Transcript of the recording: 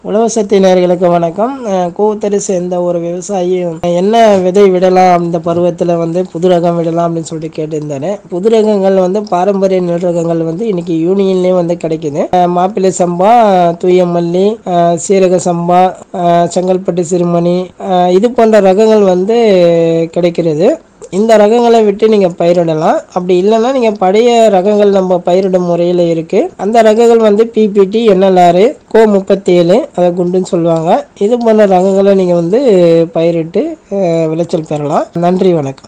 உழவசக்தி நேயர்களுக்கு வணக்கம். கூவத்தரி சேர்ந்த ஒரு விவசாயியும் என்ன விதை விடலாம் இந்த பருவத்தில் புது ரகம் விடலாம் அப்படின்னு சொல்லிட்டு கேட்டிருந்தாரு. புது ரகங்கள் பாரம்பரிய நெல் ரகங்கள் இன்னைக்கு யூனியன்லேயே கிடைக்குது. மாப்பிள்ளை சம்பா, தூய மல்லி, சீரக சம்பா, செங்கல்பட்டு சிறுமணி, இது போன்ற ரகங்கள் கிடைக்கிறது. இந்த ரகங்களை விட்டு நீங்கள் பயிரிடலாம். அப்படி இல்லைன்னா நீங்கள் பழைய ரகங்கள் நம்ம பயிரிடும் முறையில் இருக்குது. அந்த ரகங்கள் பிபிடி, என்எல்ஆர், கோ 37, அதை குண்டுன்னு சொல்லுவாங்க. இது போன்ற ரகங்களை நீங்கள் பயிரிட்டு விளைச்சல் பெறலாம். நன்றி, வணக்கம்.